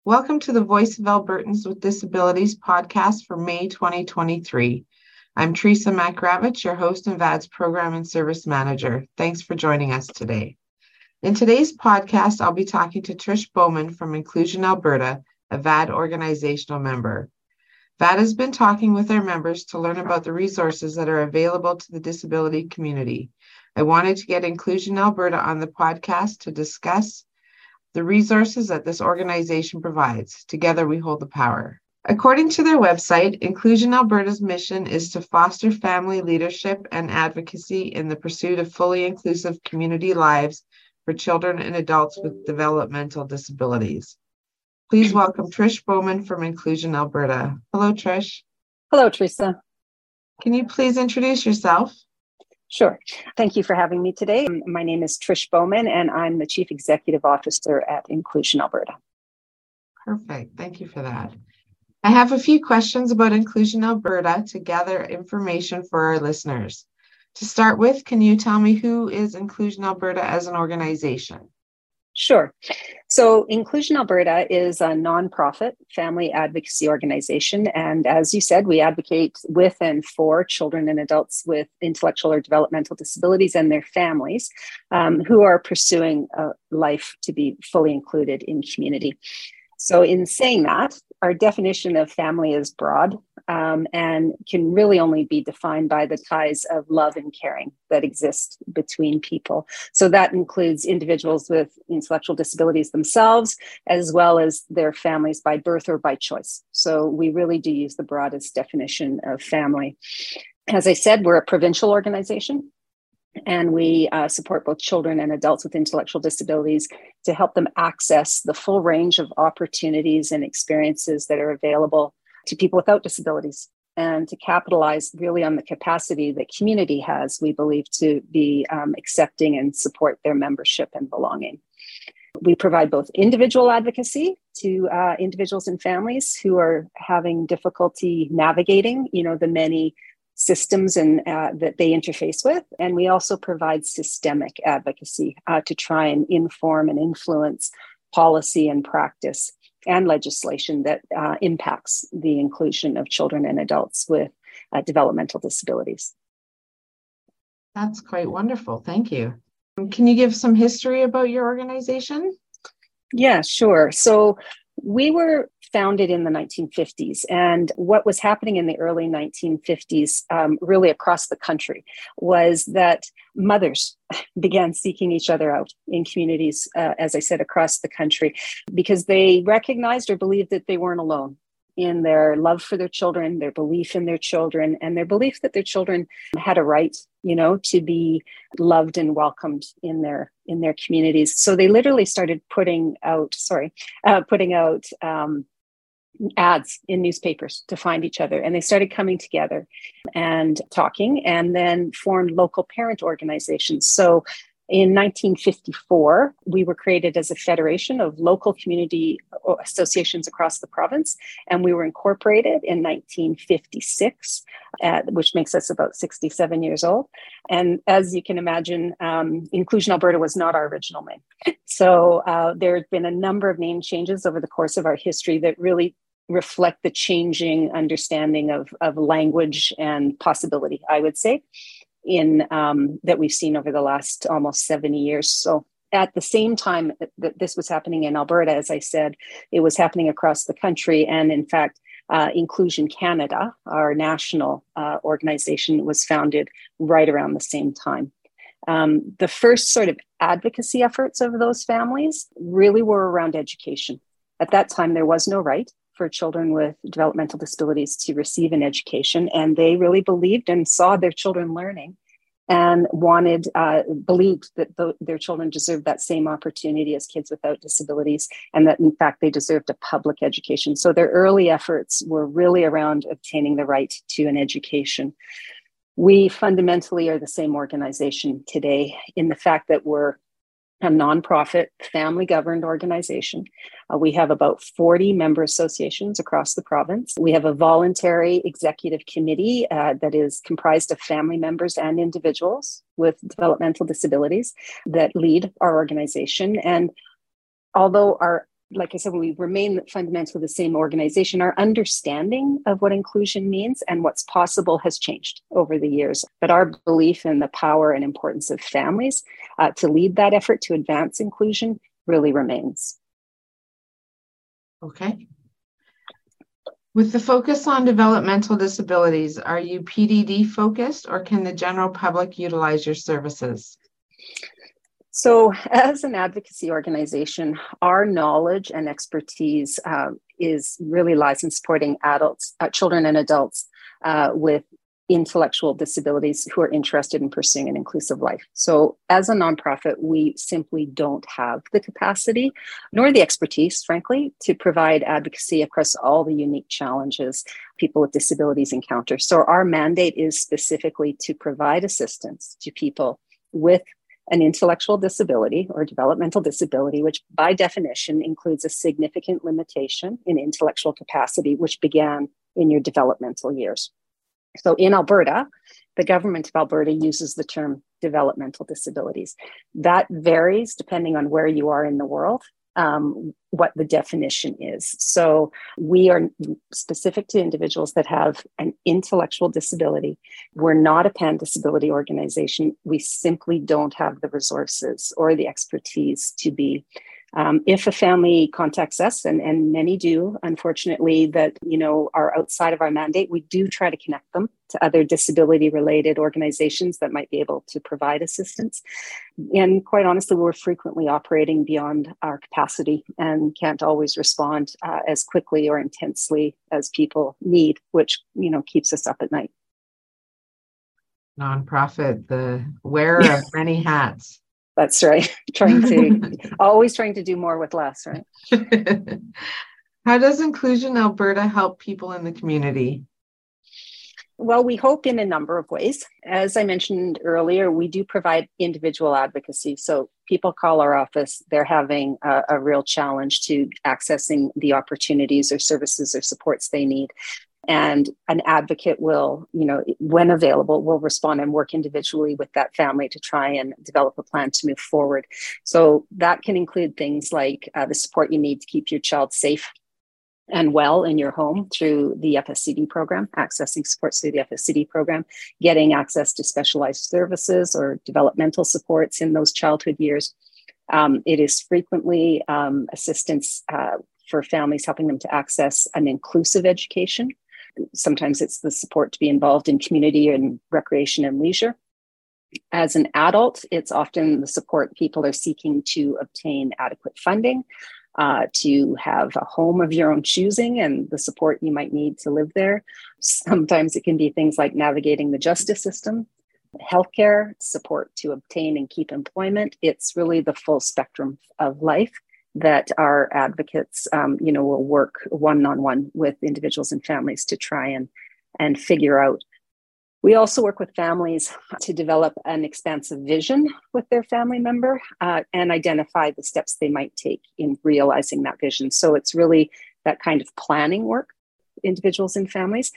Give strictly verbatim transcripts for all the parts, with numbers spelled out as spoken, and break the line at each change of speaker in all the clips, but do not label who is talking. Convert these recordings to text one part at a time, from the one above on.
Welcome to the Voice of Albertans with Disabilities podcast for May twenty twenty-three. I'm Teresa Makravich, your host and V A D's Program and Service Manager. Thanks for joining us today. In today's podcast, I'll be talking to Trish Bowman from Inclusion Alberta, a V A D organizational member. V A D has been talking with their members to learn about the resources that are available to the disability community. I wanted to get Inclusion Alberta on the podcast to discuss the resources that this organization provides. Together we hold the power. According to their website, Inclusion Alberta's mission is to foster family leadership and advocacy in the pursuit of fully inclusive community lives for children and adults with developmental disabilities. Please welcome Trish Bowman from Inclusion Alberta. Hello, Trish.
Hello, Teresa.
Can you please introduce yourself?
Sure. Thank you for having me today. My name is Trish Bowman, and I'm the Chief Executive Officer at Inclusion Alberta.
Perfect. Thank you for that. I have a few questions about Inclusion Alberta to gather information for our listeners. To start with, can you tell me who is Inclusion Alberta as an organization?
Sure. So Inclusion Alberta is a nonprofit family advocacy organization. And as you said, we advocate with and for children and adults with intellectual or developmental disabilities and their families um, who are pursuing a life to be fully included in community. So in saying that, our definition of family is broad um, and can really only be defined by the ties of love and caring that exist between people. So that includes individuals with intellectual disabilities themselves, as well as their families by birth or by choice. So we really do use the broadest definition of family. As I said, we're a provincial organization. And we uh, support both children and adults with intellectual disabilities to help them access the full range of opportunities and experiences that are available to people without disabilities, and to capitalize really on the capacity that community has, we believe, to be um, accepting and support their membership and belonging. We provide both individual advocacy to uh, individuals and families who are having difficulty navigating, you know, the many systems and uh, that they interface with. And we also provide systemic advocacy uh, to try and inform and influence policy and practice and legislation that uh, impacts the inclusion of children and adults with uh, developmental disabilities.
That's quite wonderful. Thank you. Can you give some history about your organization?
Yeah, sure. So we were founded in the nineteen fifties, and what was happening in the early nineteen fifties, um, really across the country, was that mothers began seeking each other out in communities, uh, as I said, across the country, because they recognized or believed that they weren't alone in their love for their children, their belief in their children, and their belief that their children had a right, you know, to be loved and welcomed in their in their communities. So they literally started putting out, sorry, uh, putting out um, ads in newspapers to find each other, and they started coming together and talking, and then formed local parent organizations. So in nineteen fifty-four, we were created as a federation of local community associations across the province, and we were incorporated in nineteen fifty-six, uh, which makes us about sixty-seven years old. And as you can imagine, um, Inclusion Alberta was not our original name. So uh, there have been a number of name changes over the course of our history that really reflect the changing understanding of, of language and possibility, I would say, in um, that we've seen over the last almost seventy years. So at the same time that this was happening in Alberta, as I said, it was happening across the country. And in fact, uh, Inclusion Canada, our national uh, organization, was founded right around the same time. Um, the first sort of advocacy efforts of those families really were around education. At that time, there was no right for children with developmental disabilities to receive an education, and they really believed and saw their children learning and wanted, uh, believed that th- their children deserved that same opportunity as kids without disabilities, and that in fact they deserved a public education. So their early efforts were really around obtaining the right to an education. We fundamentally are the same organization today in the fact that we're a nonprofit, family-governed organization. Uh, we have about forty member associations across the province. We have a voluntary executive committee uh, that is comprised of family members and individuals with developmental disabilities that lead our organization. And although our like I said, we remain fundamentally the same organization. Our understanding of what inclusion means and what's possible has changed over the years. But our belief in the power and importance of families uh, to lead that effort to advance inclusion really remains.
Okay. With the focus on developmental disabilities, are you P D D focused, or can the general public utilize your services?
So as an advocacy organization, our knowledge and expertise uh, is really lies in supporting adults, uh, children and adults uh, with intellectual disabilities who are interested in pursuing an inclusive life. So as a nonprofit, we simply don't have the capacity nor the expertise, frankly, to provide advocacy across all the unique challenges people with disabilities encounter. So our mandate is specifically to provide assistance to people with an intellectual disability or developmental disability, which by definition includes a significant limitation in intellectual capacity, which began in your developmental years. So in Alberta, the government of Alberta uses the term developmental disabilities. That varies depending on where you are in the world, um, what the definition is. So we are specific to individuals that have an intellectual disability. We're not a pan disability organization. We simply don't have the resources or the expertise to be. Um, if a family contacts us, and, and many do, unfortunately, that you know are outside of our mandate, we do try to connect them to other disability-related organizations that might be able to provide assistance. And quite honestly, we're frequently operating beyond our capacity and can't always respond uh, as quickly or intensely as people need, which you know keeps us up at night.
Nonprofit, the wearer of many hats.
That's right. Trying to, always trying to do more with less, right?
How does Inclusion Alberta help people in the community?
Well, we hope in a number of ways. As I mentioned earlier, we do provide individual advocacy. So people call our office, they're having a, a real challenge to accessing the opportunities or services or supports they need. And an advocate will, you know, when available, will respond and work individually with that family to try and develop a plan to move forward. So that can include things like uh, the support you need to keep your child safe and well in your home through the F S C D program, accessing supports through the F S C D program, getting access to specialized services or developmental supports in those childhood years. Um, it is frequently um, assistance uh, for families, helping them to access an inclusive education. Sometimes it's the support to be involved in community and recreation and leisure. As an adult, it's often the support people are seeking to obtain adequate funding, uh, to have a home of your own choosing and the support you might need to live there. Sometimes it can be things like navigating the justice system, healthcare, support to obtain and keep employment. It's really the full spectrum of life that our advocates, um, you know, will work one-on-one with individuals and families to try and, and figure out. We also work with families to develop an expansive vision with their family member uh, and identify the steps they might take in realizing that vision. So it's really that kind of planning work, individuals and families.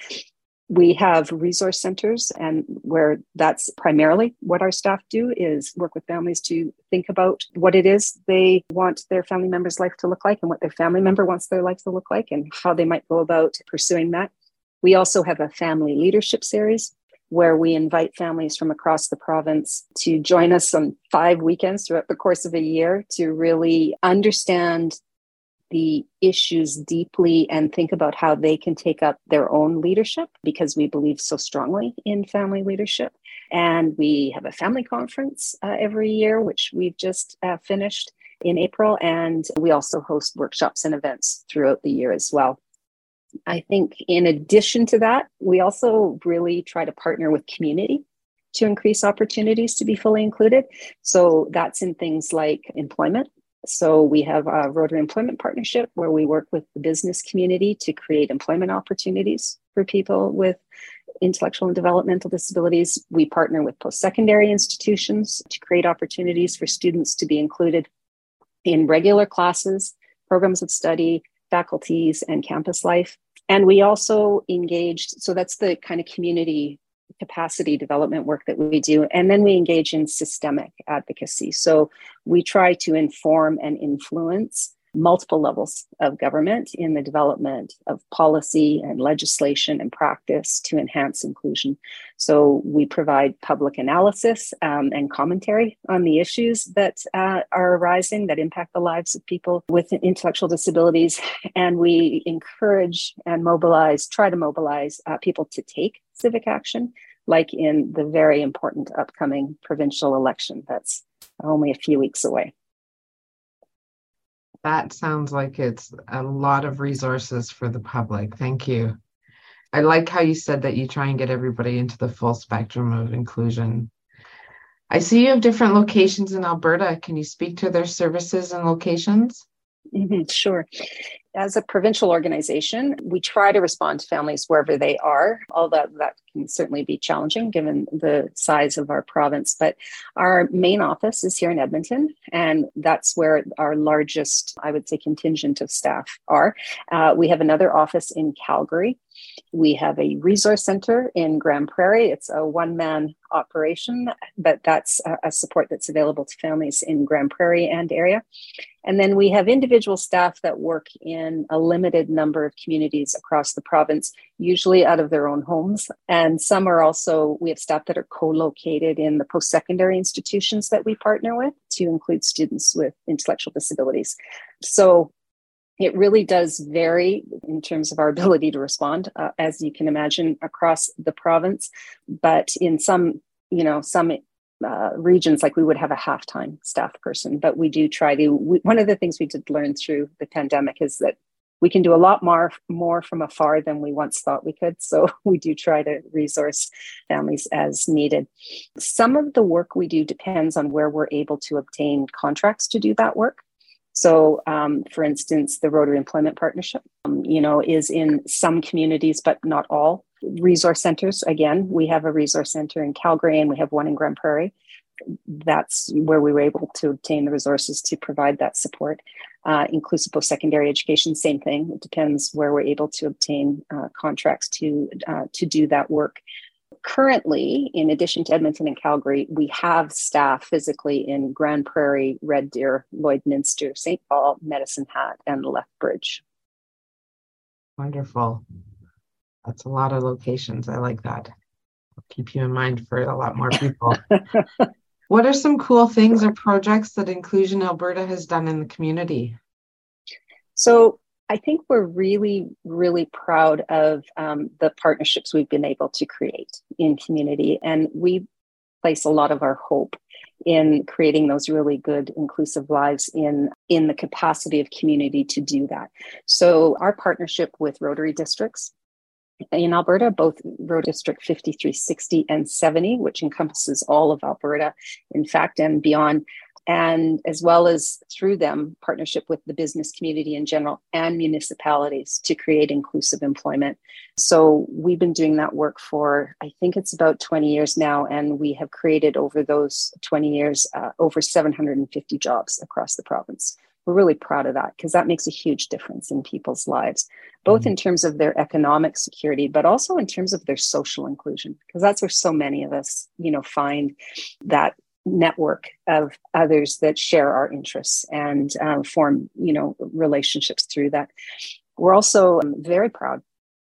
We have resource centers, and where that's primarily what our staff do is work with families to think about what it is they want their family member's life to look like and what their family member wants their life to look like and how they might go about pursuing that. We also have a family leadership series where we invite families from across the province to join us on five weekends throughout the course of a year to really understand the issues deeply and think about how they can take up their own leadership, because we believe so strongly in family leadership. And we have a family conference uh, every year, which we've just uh, finished in April. And we also host workshops and events throughout the year as well. I think in addition to that, we also really try to partner with community to increase opportunities to be fully included. So that's in things like employment. So we have a Rotary Employment Partnership where we work with the business community to create employment opportunities for people with intellectual and developmental disabilities. We partner with post-secondary institutions to create opportunities for students to be included in regular classes, programs of study, faculties, and campus life. And we also engaged, so that's the kind of community capacity development work that we do. And then we engage in systemic advocacy. So we try to inform and influence multiple levels of government in the development of policy and legislation and practice to enhance inclusion. So we provide public analysis um, and commentary on the issues that uh, are arising that impact the lives of people with intellectual disabilities. And we encourage and mobilize, try to mobilize uh, people to take civic action, like in the very important upcoming provincial election that's only a few weeks away.
That sounds like it's a lot of resources for the public. Thank you. I like how you said that you try and get everybody into the full spectrum of inclusion. I see you have different locations in Alberta. Can you speak to their services and locations?
Mm-hmm, sure. As a provincial organization, we try to respond to families wherever they are, although that can certainly be challenging given the size of our province. But our main office is here in Edmonton, and that's where our largest, I would say, contingent of staff are. Uh, we have another office in Calgary. We have a resource center in Grande Prairie. It's a one-man operation, but that's a, a support that's available to families in Grande Prairie and area. And then we have individual staff that work in a limited number of communities across the province, usually out of their own homes. And some are also, we have staff that are co-located in the post-secondary institutions that we partner with to include students with intellectual disabilities. So it really does vary in terms of our ability to respond, uh, as you can imagine, across the province. But in some, you know, some uh, regions, like we would have a half-time staff person, but we do try to, we, one of the things we did learn through the pandemic is that we can do a lot more, more from afar than we once thought we could. So we do try to resource families as needed. Some of the work we do depends on where we're able to obtain contracts to do that work. So, um, for instance, the Rotary Employment Partnership, um, you know, is in some communities, but not all. Resource centers, again, we have a resource center in Calgary and we have one in Grande Prairie. That's where we were able to obtain the resources to provide that support. Uh, inclusive post-secondary education, same thing. It depends where we're able to obtain uh, contracts to uh, to do that work. Currentley, in addition to Edmonton and Calgary, we have staff physically in Grande Prairie, Red Deer, Lloydminster, Saint Paul, Medicine Hat, and Lethbridge.
Wonderful. That's a lot of locations. I like that. I'll keep you in mind for a lot more people. What are some cool things or projects that Inclusion Alberta has done in the community?
So I think we're really, really proud of um, the partnerships we've been able to create in community. And we place a lot of our hope in creating those really good, inclusive lives in, in the capacity of community to do that. So our partnership with Rotary districts in Alberta, both Road District fifty-three, sixty, and seventy, which encompasses all of Alberta, in fact, and beyond, and as well as through them, partnership with the business community in general and municipalities to create inclusive employment. So we've been doing that work for, I think it's about twenty years now, and we have created over those twenty years, uh, over seven hundred fifty jobs across the province. We're really proud of that because that makes a huge difference in people's lives, both mm-hmm. in terms of their economic security, but also in terms of their social inclusion, because that's where so many of us, you know, find that network of others that share our interests and um, form, you know, relationships through that. We're also um, very proud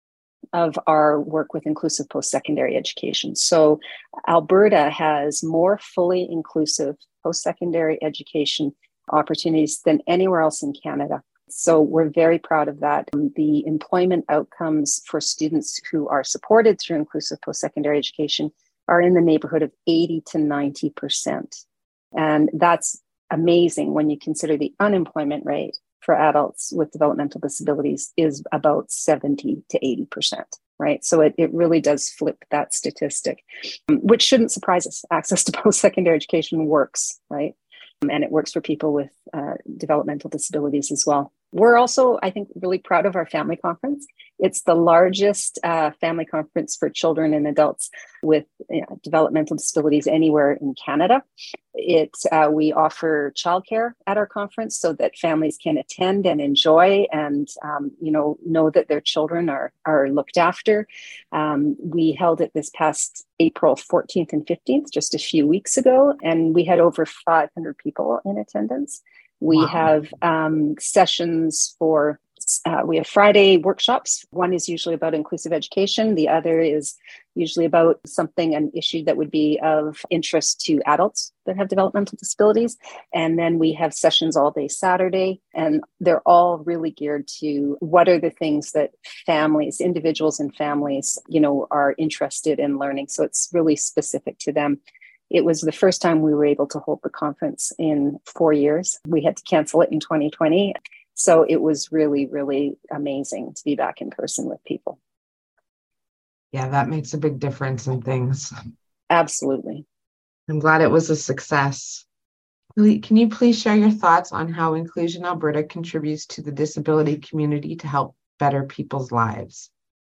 of our work with inclusive post-secondary education. So Alberta has more fully inclusive post-secondary education opportunities than anywhere else in Canada. So we're very proud of that. The employment outcomes for students who are supported through inclusive post-secondary education are in the neighborhood of eighty to ninety percent. And that's amazing when you consider the unemployment rate for adults with developmental disabilities is about seventy to eighty percent, right? So it, it really does flip that statistic, which shouldn't surprise us. Access to post-secondary education works, right? And it works for people with uh, developmental disabilities as well. We're also, I think, really proud of our family conference. It's the largest uh, family conference for children and adults with you know, developmental disabilities anywhere in Canada. It uh, we offer childcare at our conference so that families can attend and enjoy and um, you know know that their children are are looked after. Um, we held it this past April fourteenth and fifteenth, just a few weeks ago, and we had over five hundred people in attendance. We
Wow.
have um, sessions for, uh, we have Friday workshops. One is usually about inclusive education. The other is usually about something, an issue that would be of interest to adults that have developmental disabilities. And then we have sessions all day Saturday, and they're all really geared to what are the things that families, individuals and families, you know, are interested in learning. So it's really specific to them. It was the first time we were able to hold the conference in four years. We had to cancel it in twenty twenty. So it was really, really amazing to be back in person with people.
Yeah, that makes a big difference in things.
Absolutely.
I'm glad it was a success. Can you please share your thoughts on how Inclusion Alberta contributes to the disability community to help better people's lives?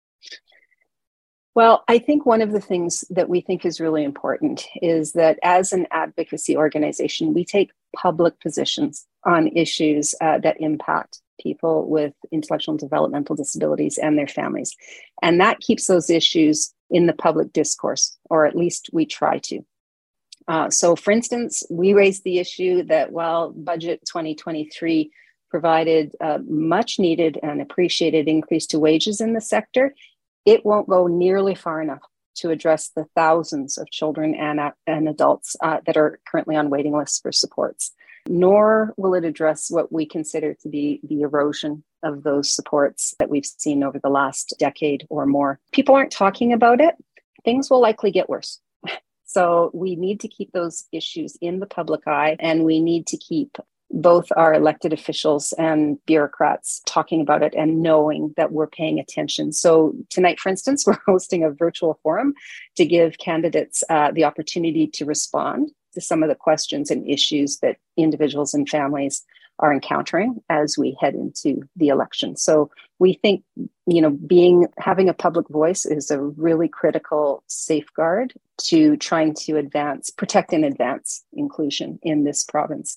Well, I think one of the things that we think is really important is that as an advocacy organization, we take public positions on issues uh, that impact people with intellectual and developmental disabilities and their families. And that keeps those issues in the public discourse, or at least we try to. Uh, so, for instance, we raised the issue that while Budget twenty twenty-three provided a much needed and appreciated increase to wages in the sector, it won't go nearly far enough to address the thousands of children and, uh, and adults uh, that are currently on waiting lists for supports, nor will it address what we consider to be the erosion of those supports that we've seen over the last decade or more. People aren't talking about it. Things will likely get worse. So we need to keep those issues in the public eye, and we need to keep both our elected officials and bureaucrats talking about it and knowing that we're paying attention. So tonight, for instance, we're hosting a virtual forum to give candidates uh, the opportunity to respond to some of the questions and issues that individuals and families are encountering as we head into the election. So we think, you know, being having a public voice is a really critical safeguard to trying to advance, protect and advance inclusion in this province.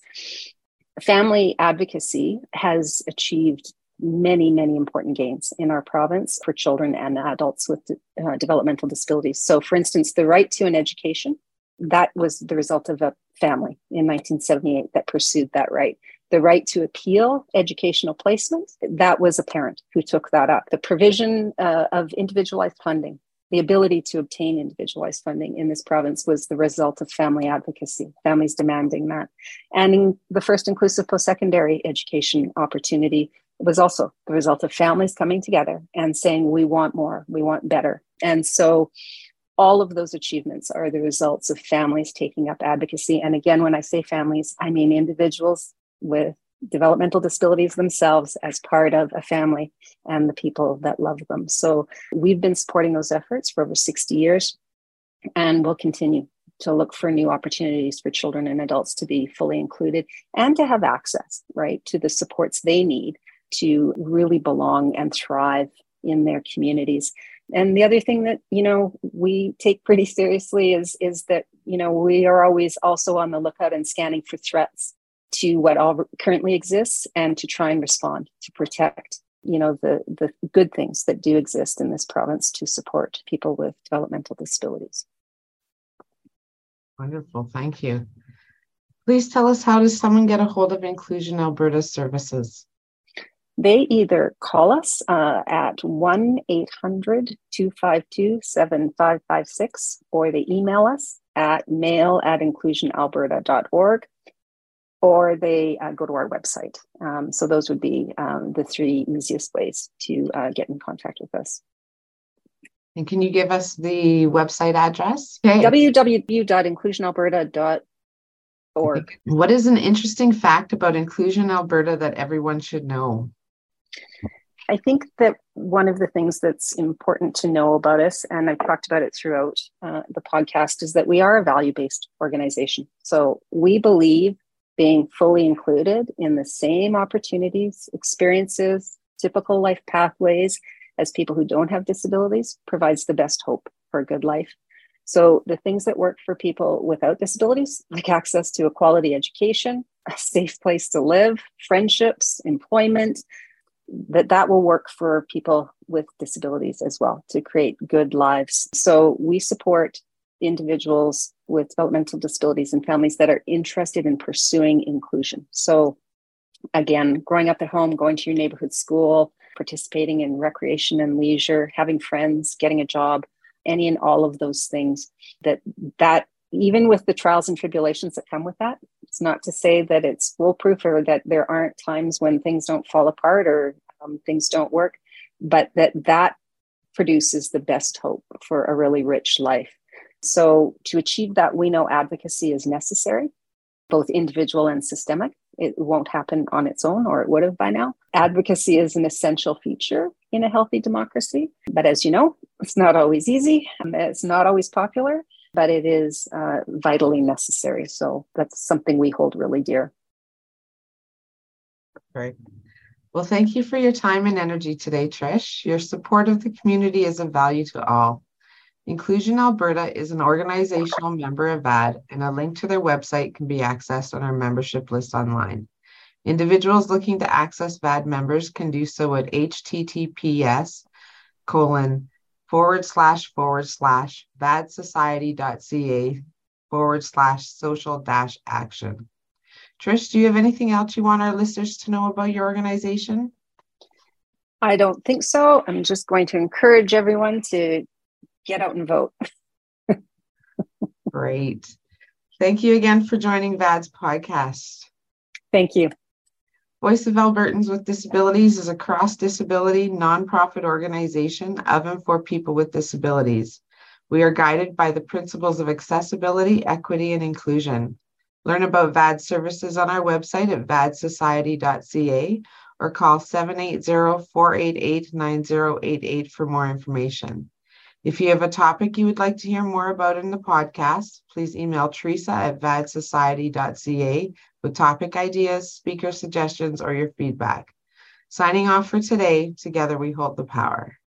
Family advocacy has achieved many, many important gains in our province for children and adults with uh, developmental disabilities. So, for instance, the right to an education, that was the result of a family in nineteen seventy-eight that pursued that right. The right to appeal educational placement, that was a parent who took that up. The provision uh, of individualized funding, the ability to obtain individualized funding in this province was the result of family advocacy, families demanding that. And in the first inclusive post-secondary education opportunity was also the result of families coming together and saying, we want more, we want better. And so all of those achievements are the results of families taking up advocacy. And again, when I say families, I mean individuals with developmental disabilities themselves as part of a family and the people that love them. So we've been supporting those efforts for over sixty years, and we'll continue to look for new opportunities for children and adults to be fully included and to have access, right, to the supports they need to really belong and thrive in their communities. And the other thing that, you know, we take pretty seriously is, is that, you know, we are always also on the lookout and scanning for threats to what all currently exists and to try and respond to protect, you know, the, the good things that do exist in this province to support people with developmental disabilities.
Wonderful. Thank you. Please tell us, how does someone get a hold of Inclusion Alberta services?
They either call us uh, at one eight hundred, two five two, seven five five six, or they email us at mail at inclusion alberta dot org. Or they uh, go to our website. Um, so those would be um, the three easiest ways to uh, get in contact with us.
And can you give us the website address? Okay.
w w w dot inclusion alberta dot org.
What is an interesting fact about Inclusion Alberta that everyone should know?
I think that one of the things that's important to know about us, and I've talked about it throughout uh, the podcast, is that we are a value-based organization. So we believe being fully included in the same opportunities, experiences, typical life pathways as people who don't have disabilities provides the best hope for a good life. So the things that work for people without disabilities, like access to a quality education, a safe place to live, friendships, employment, that that will work for people with disabilities as well to create good lives. So we support individuals with developmental disabilities and families that are interested in pursuing inclusion. So Again, growing up at home, going to your neighborhood school, participating in recreation and leisure, having friends, getting a job, any and all of those things that that even with the trials and tribulations that come with that, it's not to say that it's foolproof or that there aren't times when things don't fall apart or um, things don't work, but that that produces the best hope for a really rich life. So to achieve that, we know advocacy is necessary, both individual and systemic. It won't happen on its own, or it would have by now. Advocacy is an essential feature in a healthy democracy. But as you know, it's not always easy. It's not always popular, but it is uh, vitally necessary. So that's something we hold really dear.
Great. Well, thank you for your time and energy today, Trish. Your support of the community is of value to all. Inclusion Alberta is an organizational member of V A D, and a link to their website can be accessed on our membership list online. Individuals looking to access V A D members can do so at https colon forward slash forward slash vadsociety.ca forward slash social dash action. Trish, do you have anything else you want our listeners to know about your organization?
I don't think so. I'm just going to encourage everyone to get out and vote.
Great. Thank you again for joining V A D's podcast.
Thank you.
Voice of Albertans with Disabilities is a cross-disability nonprofit organization of and for people with disabilities. We are guided by the principles of accessibility, equity, and inclusion. Learn about V A D services on our website at vadsociety dot c a or call seven eight zero, four eight eight, nine zero eight eight for more information. If you have a topic you would like to hear more about in the podcast, please email Teresa at vadsociety dot c a with topic ideas, speaker suggestions, or your feedback. Signing off for today, together we hold the power.